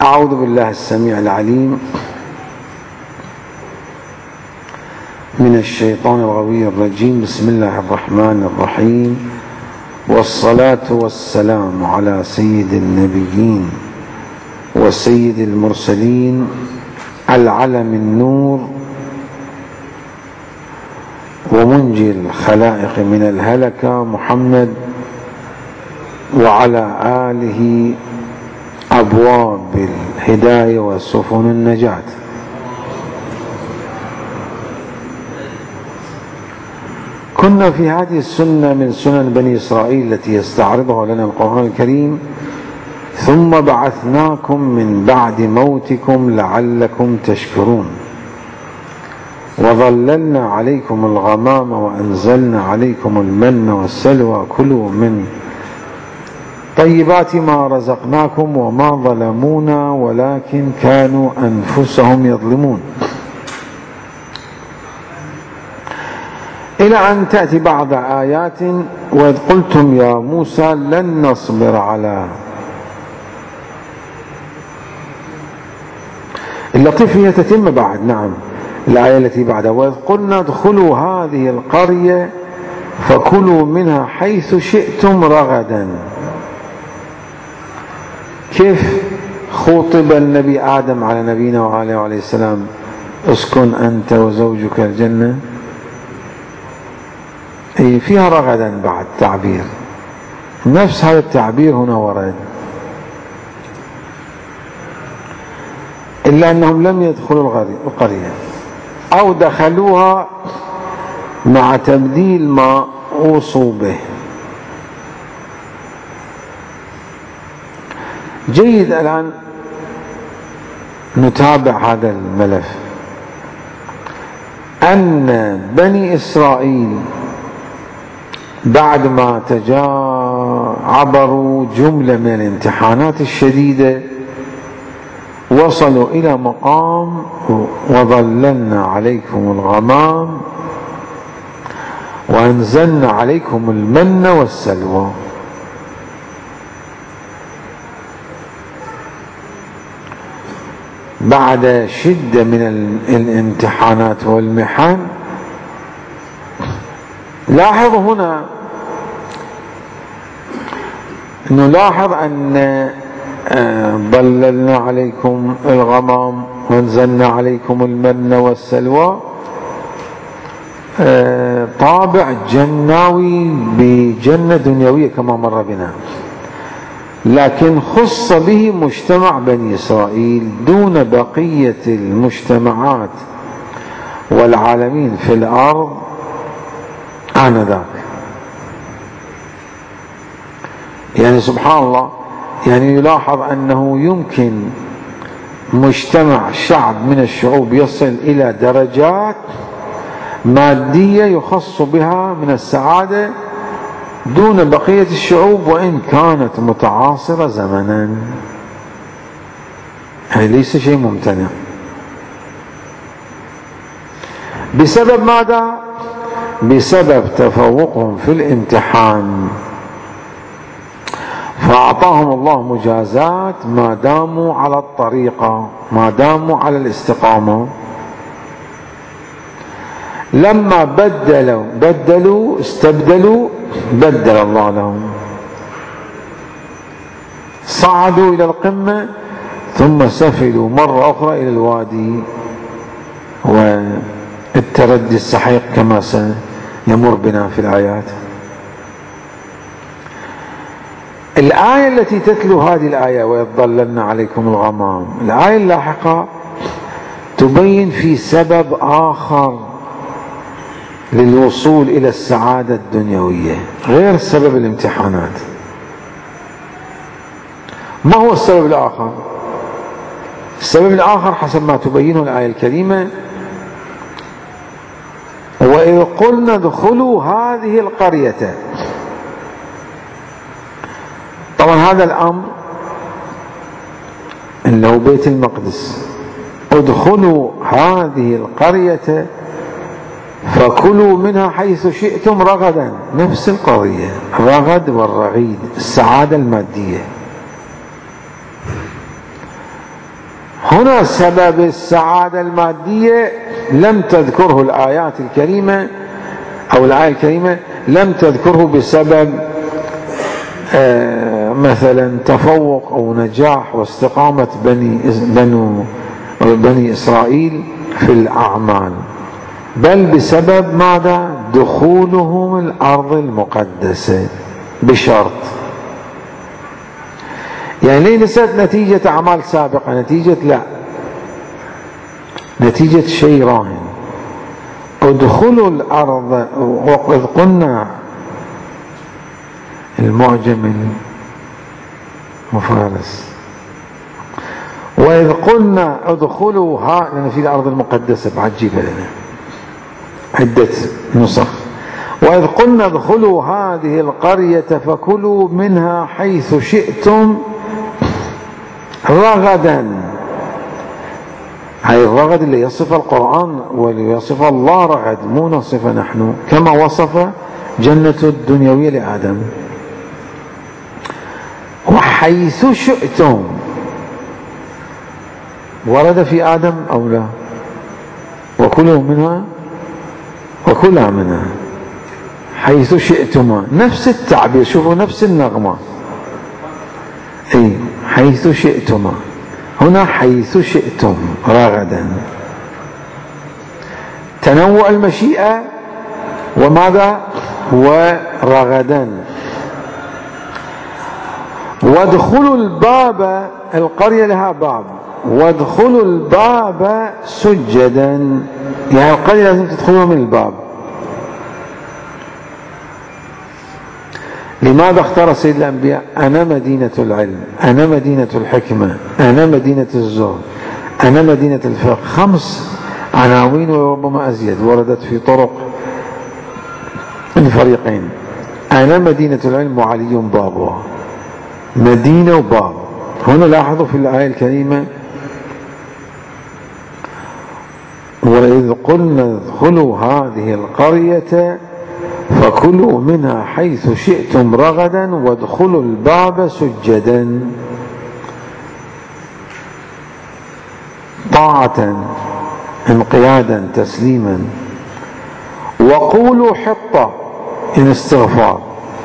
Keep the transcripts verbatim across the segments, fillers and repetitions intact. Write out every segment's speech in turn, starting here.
أعوذ بالله السميع العليم من الشيطان الغوي الرجيم. بسم الله الرحمن الرحيم، والصلاة والسلام على سيد النبيين وسيد المرسلين العلم النور ومنجي الخلائق من الهلكة محمد وعلى آله أبواب الهداية وسفن النجاة. كنا في هذه السنة من سنن بني إسرائيل التي يستعرضها لنا القرآن الكريم: ثم بعثناكم من بعد موتكم لعلكم تشكرون، وظللنا عليكم الغمام وأنزلنا عليكم المن والسلوى، كلوا من طيبات ما رزقناكم وما ظلمونا ولكن كانوا أنفسهم يظلمون، إلى أن تأتي بعض آيات: وإذ قلتم يا موسى لن نصبر على. اللطيف هي تتم بعد، نعم، الآية التي بعدها: وإذ قلنا ادخلوا هذه القرية فكلوا منها حيث شئتم رغدا. كيف خوطب النبي آدم على نبينا وعليه وعليه السلام: اسكن أنت وزوجك الجنة؟ أي فيها رغدا بعد تعبير، نفس هذا التعبير هنا ورد، إلا أنهم لم يدخلوا القرية أو دخلوها مع تبديل ما أوصوا به. جيد، الآن نتابع هذا الملف. أن بني إسرائيل بعد ما تجا عبروا جملة من الامتحانات الشديدة وصلوا إلى مقام وظللنا عليكم الغمام وأنزلنا عليكم المن والسلوى. بعد شدة من الامتحانات والمحن، لاحظ هنا نلاحظ أن ظللنا عليكم الغمام وانزلنا عليكم المن والسلوى طابع جناوي بجنة دنيوية كما مر بنا، لكن خص به مجتمع بني إسرائيل دون بقية المجتمعات والعالمين في الأرض آنذاك. يعني سبحان الله، يعني يلاحظ أنه يمكن مجتمع شعب من الشعوب يصل إلى درجات مادية يخص بها من السعادة دون بقية الشعوب وإن كانت متعاصرة زمنا. يعني ليس شيء ممتنع. بسبب ماذا؟ بسبب تفوقهم في الامتحان، فأعطاهم الله مجازات ما داموا على الطريقة، ما داموا على الاستقامة. لما بدلوا بدلوا استبدلوا بدل الله لهم، صعدوا إلى القمة ثم سفلوا مرة أخرى إلى الوادي والتردي السحيق كما سيمر بنا في الآيات. الآية التي تتلو هذه الآية: وإذ ظللنا عليكم الغمام، الآية اللاحقة تبين في سبب آخر للوصول إلى السعادة الدنيوية غير سبب الامتحانات. ما هو السبب الآخر؟ السبب الآخر حسب ما تبينه الآية الكريمة: وإذ قلنا ادخلوا هذه القرية. طبعا هذا الأمر اللي هو بيت المقدس: ادخلوا هذه القرية فكلوا منها حيث شئتم رغدا. نفس القضية، الرغد والرغيد، السعادة المادية. هنا سبب السعادة المادية لم تذكره الآيات الكريمة أو الآية الكريمة لم تذكره بسبب آه مثلا تفوق أو نجاح واستقامة بني بنو بني إسرائيل في الأعمال، بل بسبب ماذا؟ دخولهم الأرض المقدسة بشرط. يعني ليست نتيجة أعمال سابقة، نتيجة لا نتيجة شيء راهن. ادخلوا الأرض، وإذ قلنا المعجم المفارس، وإذ قلنا ادخلوا ها، لأن في الأرض المقدسة بعجيبة لنا عدة نسخ. وإذ قلنا ادخلوا هذه القرية فكلوا منها حيث شئتم رغدا. هاي الرغد اللي يصف القرآن واللي يصف الله رغد، مو نصف نحن كما وصف جنة الدنيوية لآدم. وحيث شئتم ورد في آدم أو لا؟ وكلوا منها وكلا منها حيث شئتما، نفس التعبير، شوفوا نفس النغمة. اي حيث شئتما، هنا حيث شئتم رغدا، تنوع المشيئة وماذا؟ ورغدا. وادخلوا الباب، القرية لها باب، وادخلوا الباب سجدا، يعني القرية لازم تدخلوا من الباب. لماذا اختار سيد الأنبياء؟ أنا مدينة العلم، أنا مدينة الحكمة، أنا مدينة الزهد، أنا مدينة الفقه. خمس عناوين وربما أزيد وردت في طرق الفريقين. أنا مدينة العلم وعلي بابها، مدينة وباب. هنا لاحظوا في الآية الكريمة وإذ قلنا ادخلوا هذه القرية فكلوا منها حيث شئتم رغدا وادخلوا الباب سجدا، طاعة انقيادا تسليما. وقولوا حطة إن استغفار.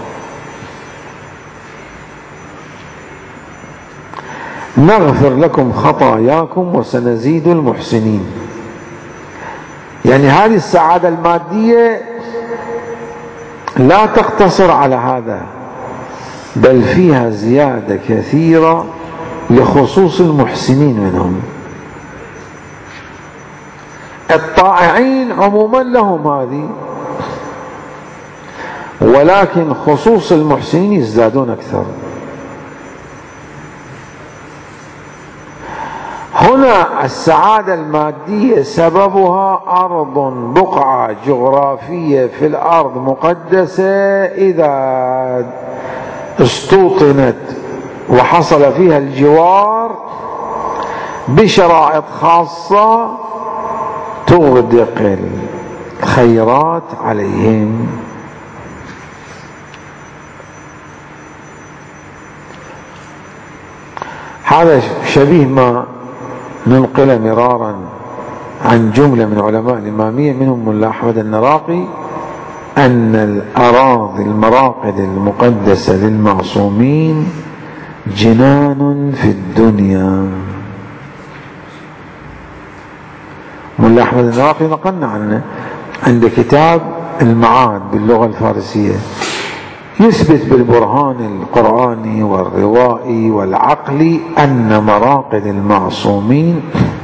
نغفر لكم خطاياكم وسنزيد المحسنين. يعني هذه السعادة المادية لا تقتصر على هذا، بل فيها زيادة كثيرة لخصوص المحسنين منهم. الطائعين عموما لهم هذه، ولكن خصوص المحسنين يزدادون أكثر. هنا السعادة المادية سببها أرض، بقعة جغرافية في الأرض مقدسة، إذا استوطنت وحصل فيها الجوار بشرائط خاصة تغدق الخيرات عليهم. هذا شبيه ما ننقل مرارا عن جملة من علماء الإمامية منهم ملا أحمد النراقي، أن الأراضي المراقد المقدسة للمعصومين جنان في الدنيا. ملا أحمد النراقي نقلنا عنه عند كتاب المعاد باللغة الفارسية، يثبت بالبرهان القرآني والروائي والعقلي أن مراقد المعصومين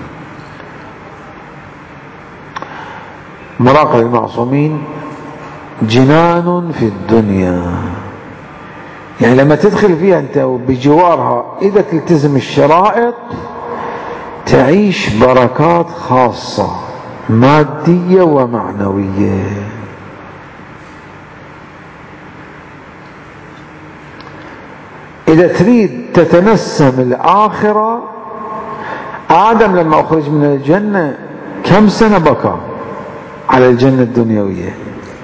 مراقد المعصومين جنان في الدنيا. يعني لما تدخل فيها أنت بجوارها إذا تلتزم الشرائط تعيش بركات خاصة مادية ومعنوية. إذا تريد تتنسم الآخرة، آدم لما أخرج من الجنة كم سنة بكى على الجنة الدنيوية؟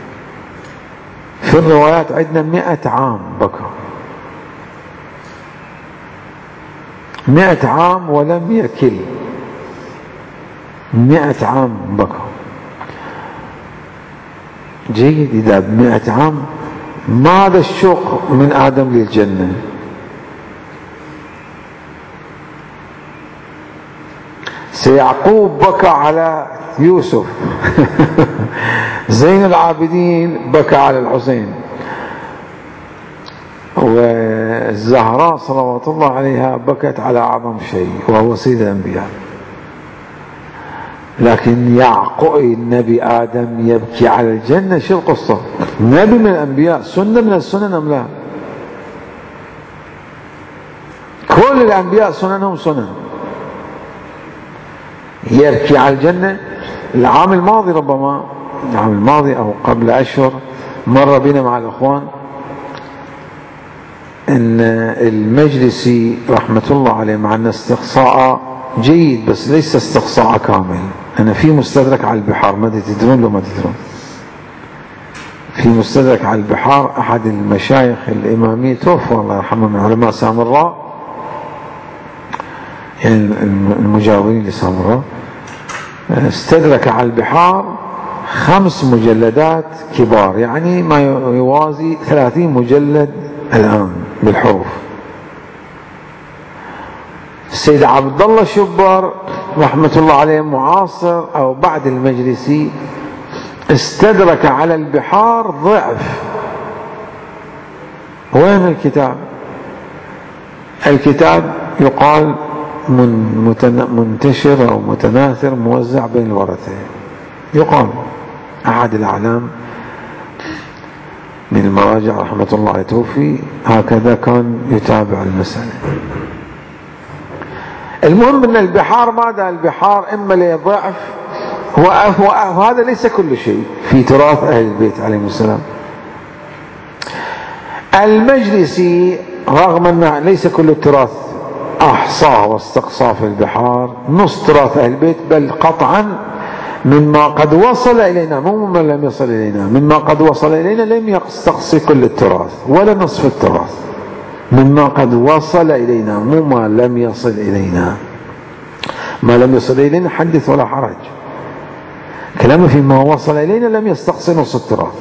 في الروايات عندنا مئة عام بكى، مئة عام ولم يكل مئة عام بكوا. جيد، إذا بمئة عام ماذا الشوق من آدم للجنة؟ سيعقوب بكى على يوسف زين العابدين بكى على الحسين، والزهراء صلوات الله عليها بكت على أعظم شيء وهو سيد الأنبياء. لكن يعقوب النبي آدم يبكي على الجنة، شو القصة؟ نبي من الأنبياء، سنة من السنن أم لا؟ كل الأنبياء سننهم سنن. يبكي على الجنة. العام الماضي ربما العام الماضي أو قبل أشهر مر بنا مع الأخوان أن المجلسي رحمة الله عليه مع أن استقصاء جيد بس ليس استقصاء كامل. أنا في مستدرك على البحار، ما تدرون لو ما تدرون، في مستدرك على البحار أحد المشايخ الإمامية توفى الله يرحمه من علماء سامراء، يعني المجاورين لسامراء، استدرك على البحار خمس مجلدات كبار، يعني ما يوازي ثلاثين مجلد الآن بالحروف. السيد عبد الله شبر رحمة الله عليه معاصر أو بعد المجلسي استدرك على البحار ضعف. وين الكتاب؟ الكتاب يقال من منتشر أو متناثر موزع بين الورثة، يقال أحد الأعلام من المراجع رحمة الله عليه توفي هكذا كان يتابع المسألة. المهم أن البحار ماذا؟ البحار إما لضعف، وهذا ليس كل شيء في تراث أهل البيت عليهم السلام. المجلسي رغم أنه ليس كل التراث أحصاه واستقصاه في البحار، نص تراث أهل البيت، بل قطعا مما قد وصل إلينا، مو مما لم يصل إلينا، مما قد وصل إلينا لم يستقصي كل التراث ولا نصف التراث، مما قد وصل إلينا مو ما لم يصل إلينا. ما لم يصل إلينا حدث ولا حرج، كلامه فيما وصل إلينا لم يستقصي نص التراث.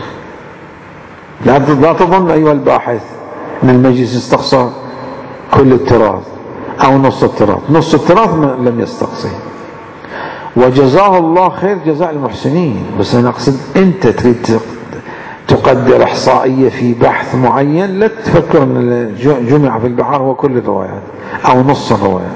لا تظن أيها الباحث أن المجلس استقصى كل التراث أو نص التراث، نص التراث لم يستقصي، وجزاه الله خير جزاء المحسنين. بس أنا أقصد أنت تريد تقدر إحصائية في بحث معين، لا تفكر أن جمع في البحار هو كل الروايات أو نص الروايات.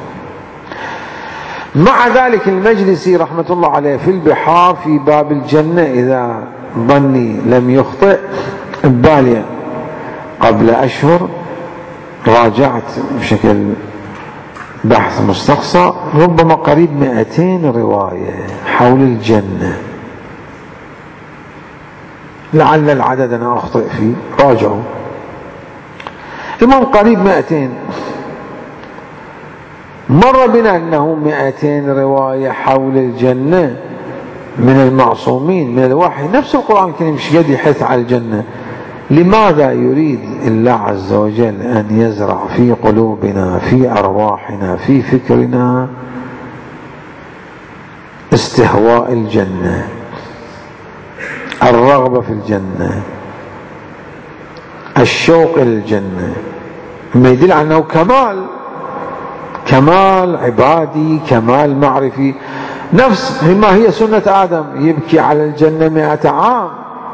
مع ذلك المجلسي رحمة الله عليه في البحار في باب الجنة، إذا ظني لم يخطئ، ببالي قبل أشهر راجعت بشكل بحث مستقصى ربما قريب مئتين رواية حول الجنة، لعل العدد أنا أخطئ فيه، راجعوا. المهم قريب مئتين. مر بنا أنه مئتين رواية حول الجنة من المعصومين من الوحي، نفس القرآن الكريم مش قد يحث على الجنة. لماذا يريد الله عز وجل أن يزرع في قلوبنا في أرواحنا في فكرنا استهواء الجنة، الرغبة في الجنة، الشوق إلى الجنة، ما يدل على أنه كمال، كمال عبادي، كمال معرفي. نفس ما هي سنة آدم، يبكي على الجنة مئة عام.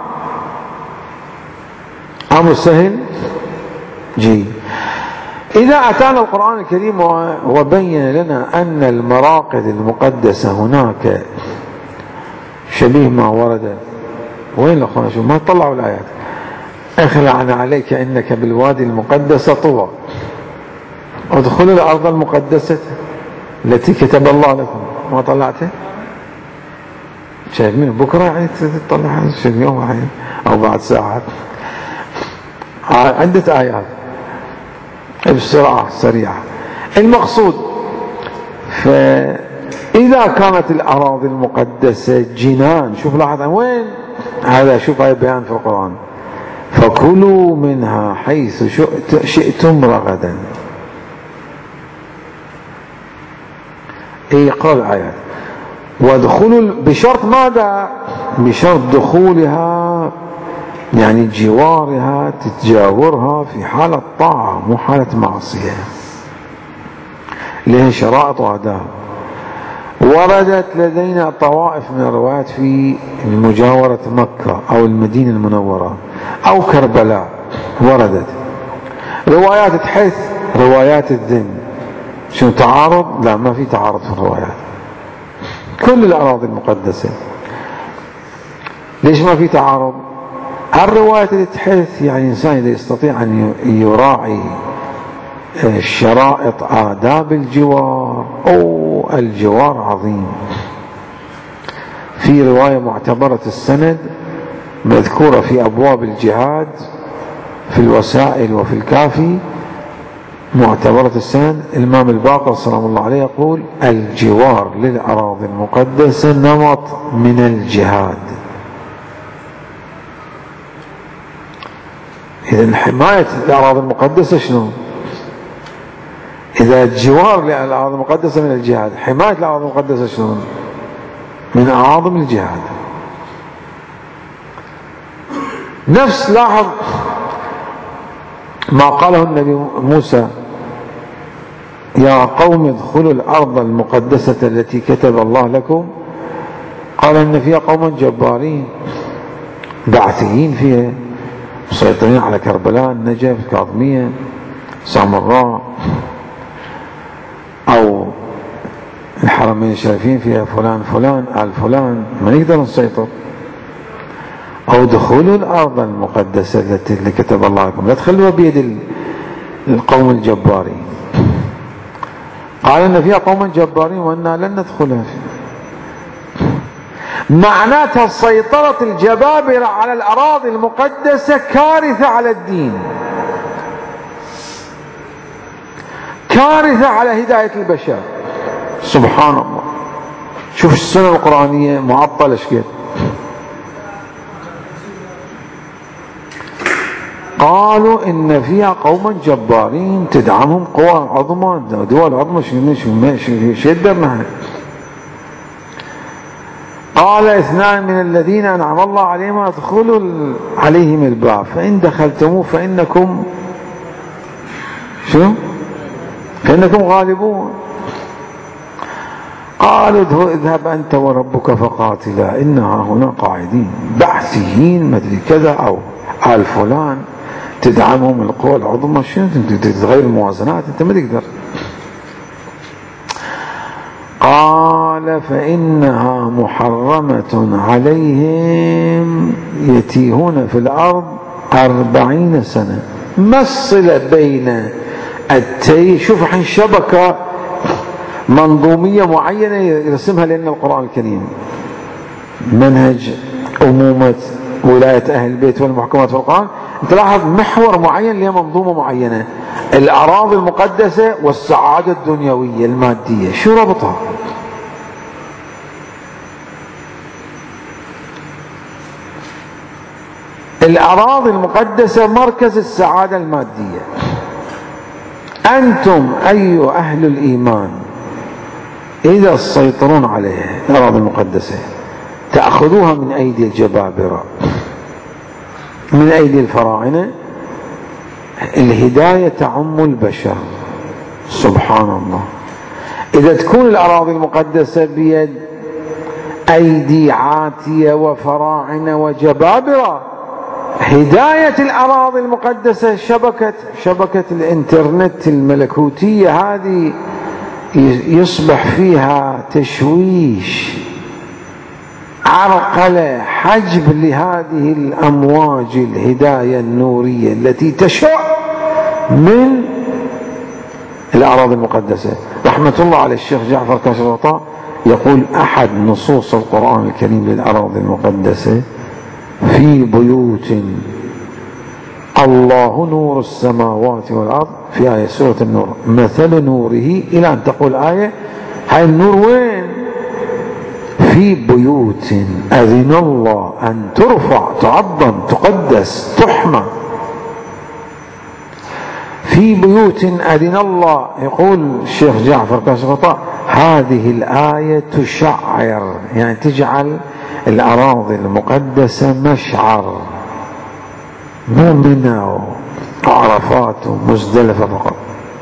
أمر سهل جي. إذا أتانا القرآن الكريم وبين لنا أن المراقد المقدسة هناك شبيه ما ورد، وين الأخوان شو ما طلعوا الآيات، اخلعنا عليك إنك بالوادي المقدس طوى ادخلوا الأرض المقدسة التي كتب الله لكم. ما طلعته؟ شايف منه بكرة يعني تطلع شيء يوم واحد أو بعد ساعات. عدة آيات بسرعة سريعة. المقصود فإذا كانت الأراضي المقدسة جنان، شوف لاحظ وين هذا، شوف هاي بيان في القرآن، فكلوا منها حيث شئتم رغدا. اي قال آيات. ودخول بشرط ماذا؟ بشرط دخولها يعني جوارها، تتجاورها في حالة طاعة مو حالة معصية، لها شرائط وآداب. وردت لدينا طوائف من الروايات في مجاورة مكة أو المدينة المنورة أو كربلاء، وردت روايات تحث، روايات الذم. شنو تعارض؟ لا، ما في تعارض في الروايات، كل الأراضي المقدسة. ليش ما في تعارض؟ الروايات اللي تحث يعني الإنسان إذا يستطيع أن يراعي شرائط آداب الجوار، أو الجوار عظيم. في رواية معتبرة السند مذكورة في أبواب الجهاد في الوسائل وفي الكافي، معتبرة السند، الإمام الباقر سلام الله عليه يقول: الجوار للأراضي المقدسة نمط من الجهاد. إذن حماية الأراضي المقدسة شنو؟ إذا الجوار للأراضي المقدسة من الجهاد، حماية الأراضي المقدسة شنو؟ من أعاظم الجهاد. نفس لاحظ ما قاله النبي موسى: يا قوم ادخلوا الأرض المقدسة التي كتب الله لكم. قال إن فيها قوما جبارين بعثيين فيها، مسيطرين على كربلاء، النجف، الكاظمية، سامراء، أو الحرمين الشريفين فيها فلان فلان آل فلان، ما نقدر نسيطر. أو دخولوا الأرض المقدسة التي اللي كتب الله لكم، لا تخلوها بيد القوم الجبارين. قال إن فيها قوما جبارين وإنا لن ندخلها فيها. معناتها سيطرة الجبابرة على الأراضي المقدسة كارثة على الدين، كارثة على هداية البشر. سبحان الله، شوف السنة القرآنية معطلة شكل. قالوا إن فيها قوما جبارين تدعمهم قوى عظمى، دول عظمى، شو يقدرنا. قال اثنان من الذين أنعم الله عليهم ادخلوا عليهم الباب فإن دخلتموه فإنكم شو؟ فإنكم غالبون. قالوا اذهب أنت وربك فقاتلا إنها هنا قاعدين. بعثيين مدري كذا أو آل فلان تدعمهم القوى العظمى، شنو تتغير الموازنات؟ أنت ما تقدر. قال فإنها محرمة عليهم يتيهون في الأرض أربعين سنة. ما الصلة بين التيه؟ شوف الحين شبكة منظومية معينة يرسمها لنا القرآن الكريم، منهج أمومة ولاية أهل البيت والمحكمات في القرآن. تلاحظ محور معين له منظومة معينة، الأراضي المقدسة والسعادة الدنيوية المادية، شو ربطها؟ الأراضي المقدسة مركز السعادة المادية. أنتم أي أهل الإيمان إذا تسيطرون عليها الأراضي المقدسة تأخذوها من أيدي الجبابرة، من أيدي الفراعنة، الهداية تعم البشر. سبحان الله. إذا تكون الأراضي المقدسة بيد أيدي عاتية وفراعنة وجبابرة، هداية الأراضي المقدسة شبكة شبكة الإنترنت الملكوتية هذه يصبح فيها تشويش، عرقلة، حجب لهذه الأمواج الهداية النورية التي تشع من الأراضي المقدسة. رحمة الله على الشيخ جعفر كاشف الغطاء يقول أحد نصوص القرآن الكريم للأراضي المقدسة: في بيوت الله نور السماوات والأرض، في آية سورة النور، مثل نوره، إلى أن تقول آية. هاي النور وين؟ في بيوت أذن الله أن ترفع تعظم تقدس تحمى. في بيوت أذن الله، يقول الشيخ جعفر كاشف الغطاء هذه الآية تشعر، يعني تجعل الأراضي المقدسة مشعر، مو منى وعرفات ومزدلفة فقط.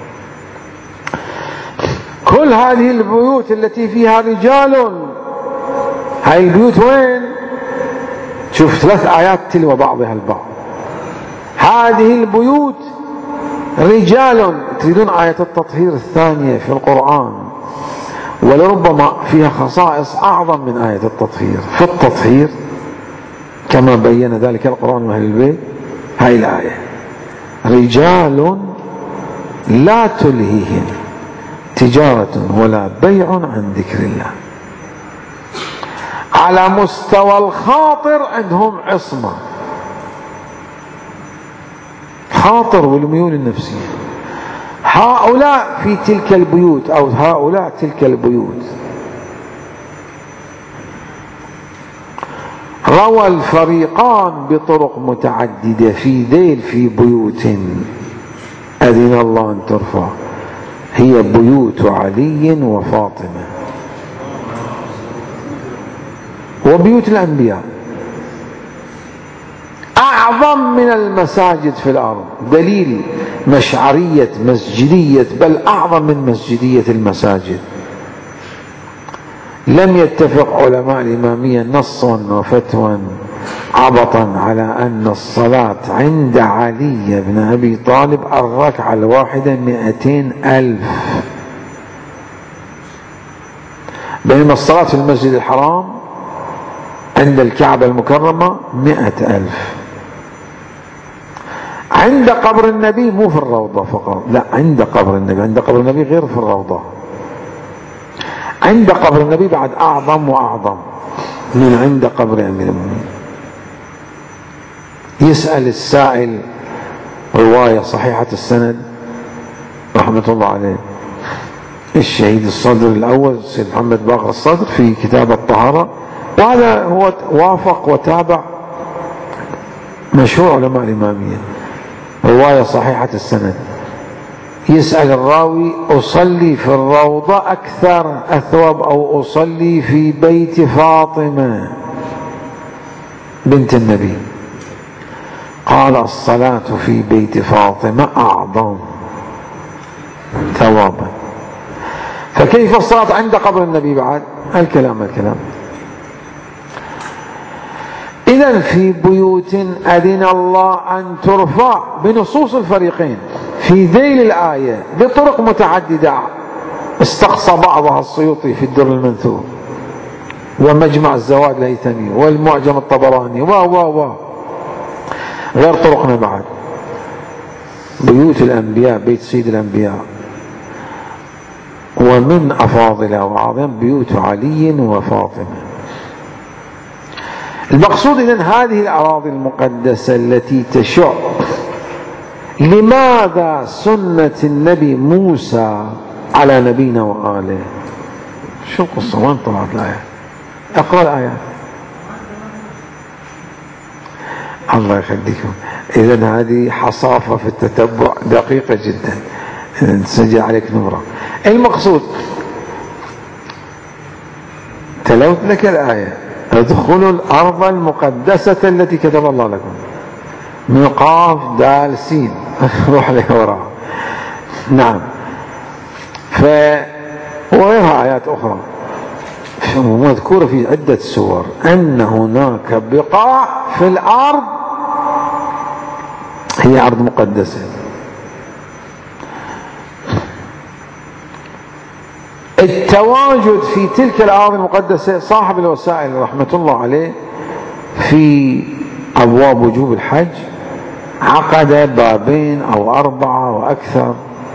كل هذه البيوت التي فيها رجال، هاي البيوت وين؟ شوف ثلاث آيات تلو بعضها البعض. هذه البيوت رجال، تريدون آية التطهير الثانية في القرآن، ولربما فيها خصائص أعظم من آية التطهير في التطهير كما بين ذلك القرآن وأهل البيت. هاي الآية: رجال لا تلهيهم تجارة ولا بيع عن ذكر الله. على مستوى الخاطر عندهم عصمة، خاطر والميول النفسية. هؤلاء في تلك البيوت أو هؤلاء تلك البيوت. روى الفريقان بطرق متعددة في ذيل في بيوت أذن الله أن ترفع، هي بيوت علي وفاطمة وبيوت الأنبياء، أعظم من المساجد في الأرض. دليل مشعرية مسجدية، بل أعظم من مسجدية المساجد. لم يتفق علماء الإمامية نصا وفتوى عبطا على أن الصلاة عند علي بن أبي طالب الركعة الواحدة مئتين ألف، بينما الصلاة في المسجد الحرام عند الكعبة المكرمة مئة ألف. عند قبر النبي، مو في الروضة فقط، لا، عند قبر النبي. عند قبر النبي غير في الروضة. عند قبر النبي بعد أعظم وأعظم من عند قبر أمير المؤمنين. يسأل السائل، رواية صحيحة السند رحمة الله عليه، الشهيد الصدر الأول سيد محمد باقر الصدر في كتاب الطهارة، وهذا هو وافق وتابع مشهور علماء الإمامية، رواية صحيحة السند. يسأل الراوي: أصلي في الروضة أكثر أثواب أو أصلي في بيت فاطمة بنت النبي؟ قال: الصلاة في بيت فاطمة أعظم ثوابا. فكيف الصلاة عند قبر النبي بعد؟ الكلام الكلام. إذن في بيوت أذن الله أن ترفع بنصوص الفريقين في ذيل الآية بطرق متعددة، استقصى بعضها السيوطي في الدر المنثور ومجمع الزواد الهيثمي والمعجم الطبراني و و و غير طرقنا بعد. بيوت الأنبياء، بيت سيد الأنبياء، ومن أفاضلها وأعظم بيوت علي وفاطمة. المقصود إذن هذه الأراضي المقدسة التي تشع. لماذا سنة النبي موسى على نبينا وآله؟ شو القصة؟ وين طلعت الآية؟ اقرأ الآية. الله يخليكم. إذن هذه حصافة في التتبع دقيقة جدا، نسجل عليك نمرة. المقصود تلوت لك الآية: ادخلوا الأرض المقدسة التي كتب الله لكم، من قاف دال سين روح لك وراء. نعم. ف وغيرها آيات أخرى مذكورة في عدة سور أن هناك بقاع في الأرض هي أرض مقدسة. التواجد في تلك الأرض المقدسة، صاحب الوسائل رحمة الله عليه في أبواب وجوب الحج عقد بابين أو أربعة وأكثر،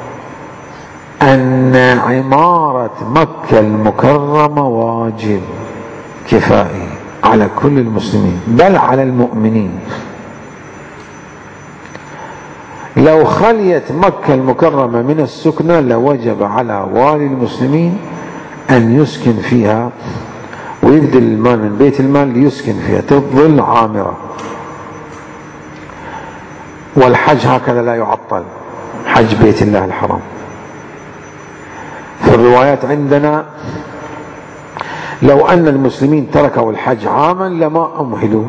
أن عمارة مكة المكرمة واجب كفائي على كل المسلمين، بل على المؤمنين. لو خليت مكة المكرمة من السكنة لوجب على والي المسلمين أن يسكن فيها ويبذل المال من بيت المال ليسكن فيها، تظل عامرة. والحج هكذا لا يعطل، حج بيت الله الحرام. الروايات عندنا لو أن المسلمين تركوا الحج عاما لما أمهلوا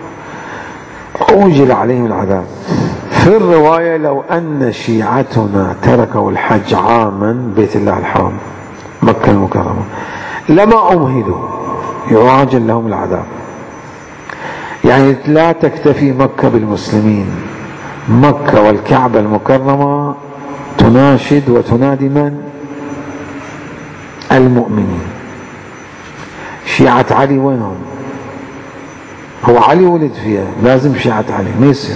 أوجل عليهم العذاب. في الرواية لو أن شيعتنا تركوا الحج عاما بيت الله الحرام مكة المكرمة لما أمهلوا يعاجل لهم العذاب. يعني لا تكتفي مكة بالمسلمين، مكة والكعبة المكرمة تناشد وتنادي من؟ المؤمنين. شيعة علي وينهم؟ هو علي ولد فيها، لازم شيعة علي ما يصير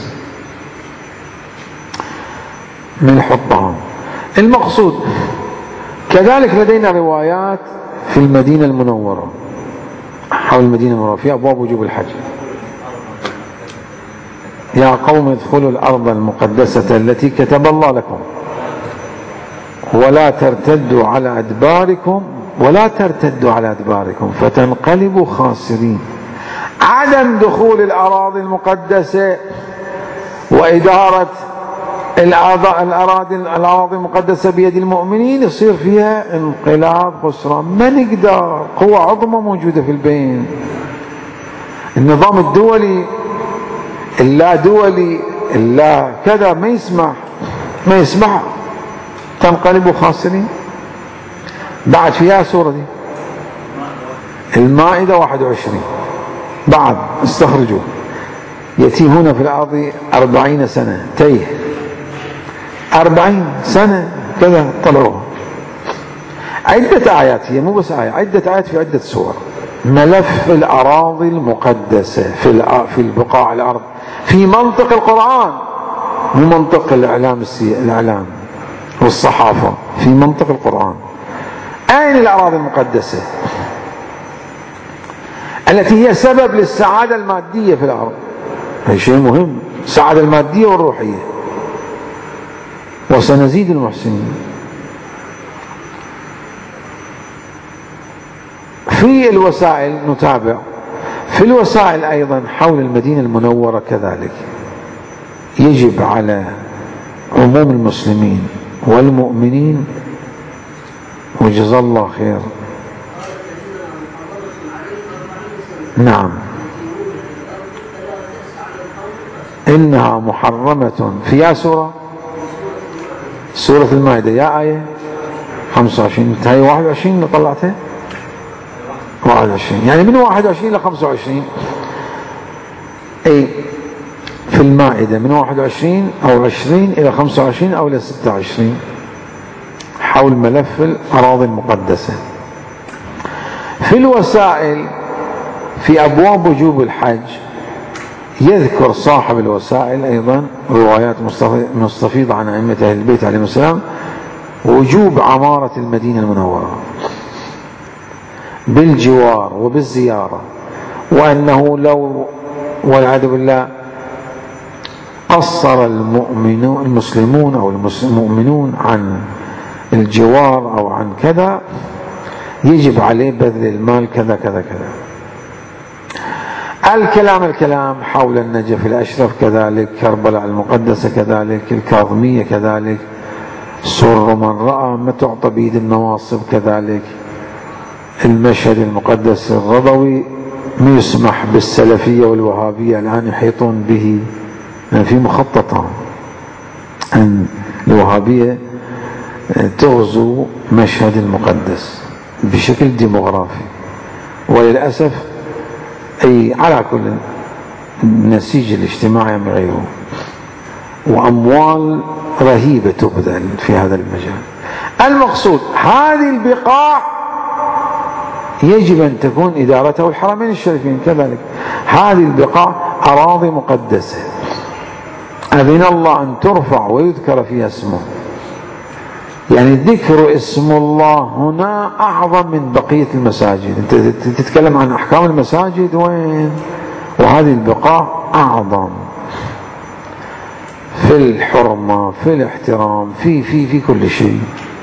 ملح الطعام. المقصود كذلك لدينا روايات في المدينة المنورة، حول المدينة المنورة في أبواب وجوب الحج. يا قوم ادخلوا الأرض المقدسة التي كتب الله لكم ولا ترتدوا على أدباركم ولا ترتدوا على أدباركم فتنقلبوا خاسرين. عدم دخول الأراضي المقدسة وإدارة الأراضي الأراضي المقدسة بيد المؤمنين يصير فيها انقلاب خسران. ما نقدر، قوة عظمى موجودة في البين. النظام الدولي اللا دولي اللا كذا ما يسمح ما يسمح تنقلبوا خاسرين. بعد فيها سورة دي المائدة واحد وعشرين بعد استخرجوا يتيهون في الأرض أربعين سنة تيه أربعين سنة كذا طلعوا. عدة آيات، هي مو بس آية، عدة آيات في عدة سور. ملف الأراضي المقدسة في في البقاع الأرض في منطق القرآن، مو منطق الإعلام الإعلام والصحافة، في منطق القرآن. أين الأراضي المقدسة التي هي سبب للسعادة المادية في الأرض؟ هذا شيء مهم، السعادة المادية والروحية. وسنزيد المحسنين. في الوسائل نتابع، في الوسائل أيضا حول المدينة المنورة كذلك يجب على عموم المسلمين والمؤمنين وجزا الله خير. نعم، إنها محرمة في يا سورة سورة المائدة يا آية خمسة وعشرين، هي واحد وعشرين اللي طلعتها واحد وعشرين، يعني من واحد وعشرين إلى خمسة وعشرين. أي في المائدة من واحد وعشرين أو عشرين إلى خمسة وعشرين أو إلى ستة وعشرين حول ملف الأراضي المقدسة. في الوسائل في أبواب وجوب الحج يذكر صاحب الوسائل أيضا روايات مستفيضة عن أئمة أهل البيت عليهم السلام وجوب عمارة المدينة المنورة بالجوار وبالزيارة، وأنه لو والعياذ بالله قصر المؤمنون المسلمون أو المؤمنون عن الجوار أو عن كذا يجب عليه بذل المال كذا كذا كذا. الكلام الكلام حول النجف الأشرف كذلك، كربلاء المقدسة كذلك، الكاظمية كذلك، سر من رأى ما تعطى بيد النواصب كذلك، المشهد المقدس الرضوي ما يسمح بالسلفية والوهابية الآن يحيطون به، يعني في مخططة أن الوهابية تغزو مشهد المقدس بشكل ديموغرافي، وللأسف أي على كل النسيج الاجتماعي غيره، وأموال رهيبة تبذل في هذا المجال. المقصود هذه البقاع يجب أن تكون إدارته الحرمين الشريفين كذلك. هذه البقاع أراضي مقدسة أذن الله أن ترفع ويذكر فيها اسمه، يعني ذكر اسم الله هنا أعظم من بقية المساجد. أنت تتكلم عن أحكام المساجد وين، وهذه البقاع أعظم في الحرمة في الاحترام في في في كل شيء.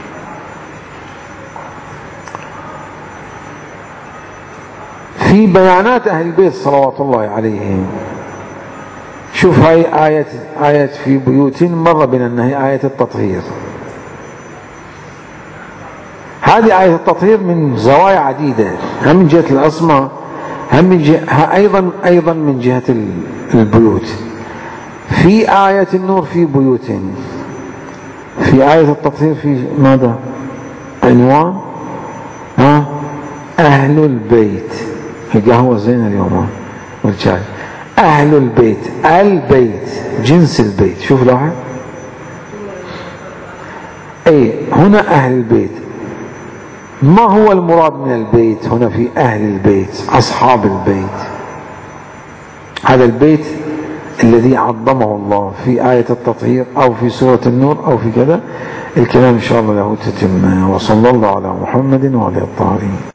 في بيانات أهل البيت صلوات الله عليهم، شوف هاي آية آية في بيوت مر بنا أنها آية التطهير. هاي هذه آية التطهير من زوايا عديدة، هم من جهة الأسماء، هم من جهة أيضا أيضا من جهة البيوت. في آية النور في بيوت، في آية التطهير في ماذا؟ عنوان ها أهل البيت. القهوة زينة اليوم والشاي. أهل البيت، البيت جنس البيت. شوف لاحظ، أي هنا أهل البيت. ما هو المراد من البيت هنا؟ في أهل البيت أصحاب البيت، هذا البيت الذي عظمه الله في آية التطهير أو في سورة النور أو في كذا. الكلام إن شاء الله له تتم. وصلى الله على محمد وعلى الطاهرين.